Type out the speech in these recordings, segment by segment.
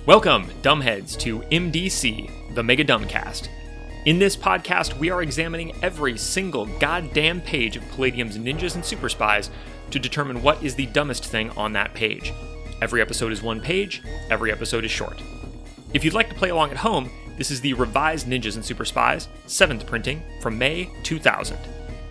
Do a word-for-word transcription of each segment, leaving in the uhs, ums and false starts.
Welcome, dumbheads, to M D C, the Mega Dumbcast. In this podcast, we are examining every single goddamn page of Palladium's Ninjas and Super Spies to determine what is the dumbest thing on that page. Every episode is one page, every episode is short. If you'd like to play along at home, this is the revised Ninjas and Super Spies, seventh printing, from May two thousand.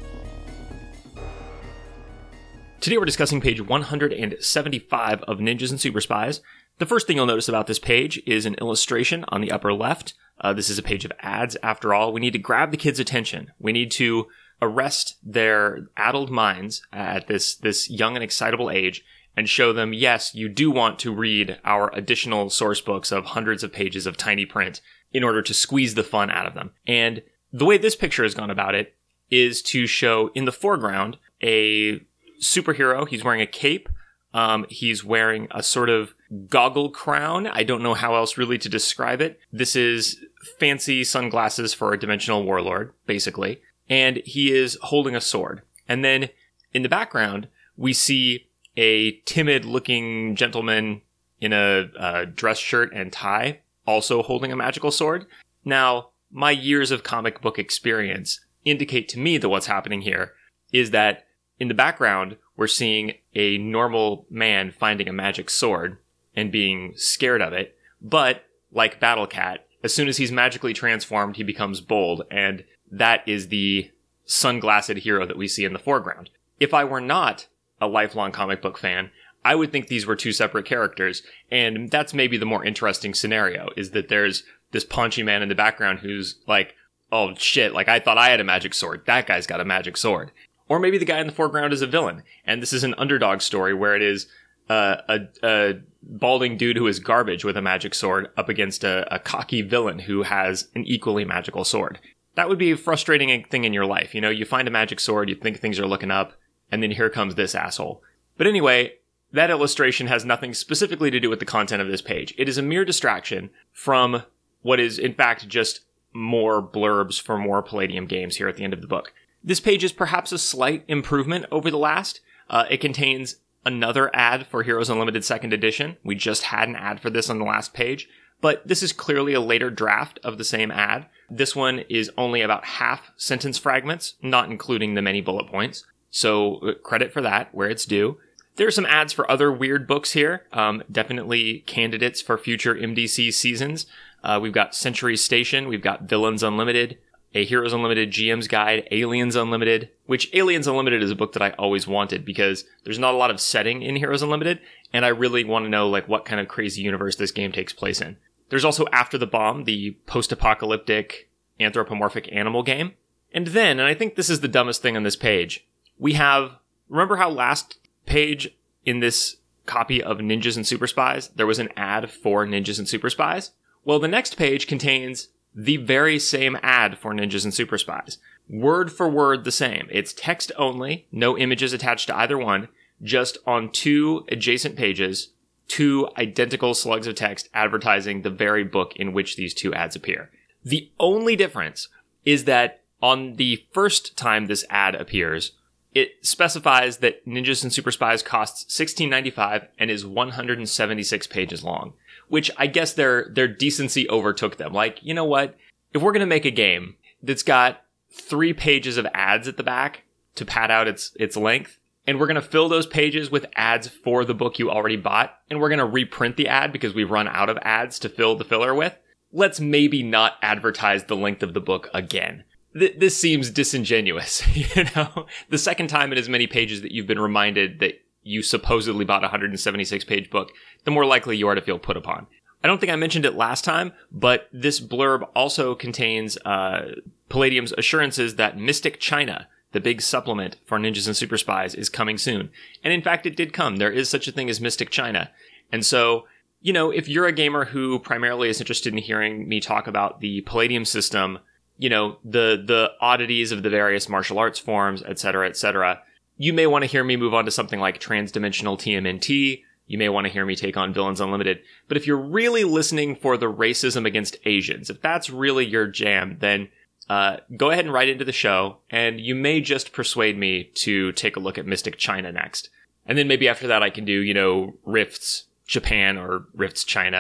Today we're discussing page one hundred seventy-five of Ninjas and Super Spies. The first thing you'll notice about this page is an illustration on the upper left. Uh, this is a page of ads, after all. We need to grab the kids' attention. We need to arrest their addled minds at this, this young and excitable age and show them, yes, you do want to read our additional source books of hundreds of pages of tiny print in order to squeeze the fun out of them. And the way this picture has gone about it is to show in the foreground a superhero. He's wearing a cape. Um, he's wearing a sort of goggle crown. I don't know how else really to describe it. This is fancy sunglasses for a dimensional warlord, basically. And he is holding a sword. And then in the background, we see a timid-looking gentleman in a, a dress shirt and tie, also holding a magical sword. Now, my years of comic book experience indicate to me that what's happening here is that in the background, we're seeing a normal man finding a magic sword and being scared of it. But, like Battle Cat, as soon as he's magically transformed, he becomes bold, and that is the sunglassed hero that we see in the foreground. If I were not a lifelong comic book fan, I would think these were two separate characters, and that's maybe the more interesting scenario, is that there's this paunchy man in the background who's like, oh shit, like I thought I had a magic sword, that guy's got a magic sword. Or maybe the guy in the foreground is a villain, and this is an underdog story where it is uh, a, a balding dude who is garbage with a magic sword up against a, a cocky villain who has an equally magical sword. That would be a frustrating thing in your life. You know, you find a magic sword, you think things are looking up, and then here comes this asshole. But anyway, that illustration has nothing specifically to do with the content of this page. It is a mere distraction from what is, in fact, just more blurbs for more Palladium games here at the end of the book. This page is perhaps a slight improvement over the last. Uh, it contains another ad for Heroes Unlimited second Edition. We just had an ad for this on the last page, but this is clearly a later draft of the same ad. This one is only about half sentence fragments, not including the many bullet points. So credit for that, where it's due. There are some ads for other weird books here, um, definitely candidates for future M D C seasons. Uh, we've got Century Station, we've got Villains Unlimited, a Heroes Unlimited G M's Guide, Aliens Unlimited, which Aliens Unlimited is a book that I always wanted because there's not a lot of setting in Heroes Unlimited, and I really want to know like what kind of crazy universe this game takes place in. There's also After the Bomb, the post-apocalyptic anthropomorphic animal game. And then, and I think this is the dumbest thing on this page, we have, remember how last page in this copy of Ninjas and Super Spies, there was an ad for Ninjas and Super Spies? Well, the next page contains the very same ad for Ninjas and Super Spies. Word for word the same. It's text only, no images attached to either one, just on two adjacent pages, two identical slugs of text advertising the very book in which these two ads appear. The only difference is that on the first time this ad appears, it specifies that Ninjas and Super Spies costs sixteen ninety-five and is one hundred seventy-six pages long. Which I guess their their decency overtook them. Like, you know what? If we're going to make a game that's got three pages of ads at the back to pad out its its length, and we're going to fill those pages with ads for the book you already bought, and we're going to reprint the ad because we've run out of ads to fill the filler with, let's maybe not advertise the length of the book again. Th- this seems disingenuous, you know? The second time in as many pages that you've been reminded that you supposedly bought a one hundred seventy-six page book, the more likely you are to feel put upon. I don't think I mentioned it last time, but this blurb also contains uh, Palladium's assurances that Mystic China, the big supplement for Ninjas and Super Spies, is coming soon. And in fact, it did come. There is such a thing as Mystic China. And so, you know, if you're a gamer who primarily is interested in hearing me talk about the Palladium system, you know, the the oddities of the various martial arts forms, et cetera, et cetera, you may want to hear me move on to something like Transdimensional T M N T. You may want to hear me take on Villains Unlimited. But if you're really listening for the racism against Asians, if that's really your jam, then uh, go ahead and write into the show, and you may just persuade me to take a look at Mystic China next. And then maybe after that I can do, you know, Rifts Japan or Rifts China,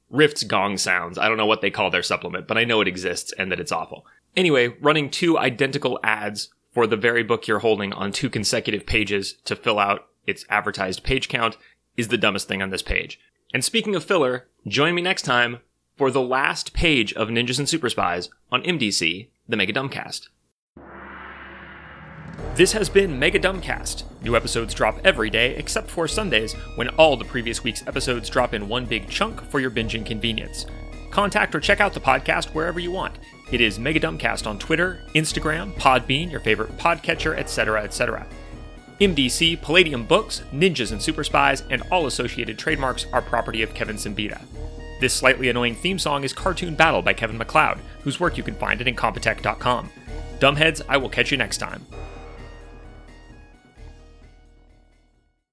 Rift's gong sounds. I don't know what they call their supplement, but I know it exists and that it's awful. Anyway, running two identical ads for the very book you're holding on two consecutive pages to fill out its advertised page count is the dumbest thing on this page. And speaking of filler, join me next time for the last page of Ninjas and Super Spies on M D C, the Mega Dumbcast. This has been Mega Dumbcast. New episodes drop every day except for Sundays, when all the previous week's episodes drop in one big chunk for your binging convenience. Contact or check out the podcast wherever you want. It is Mega Dumbcast on Twitter, Instagram, Podbean, your favorite podcatcher, et cetera, et cetera. M D C, Palladium Books, Ninjas and Super Spies, and all associated trademarks are property of Kevin Simbita. This slightly annoying theme song is Cartoon Battle by Kevin MacLeod, whose work you can find at incompetech dot com. Dumbheads, I will catch you next time.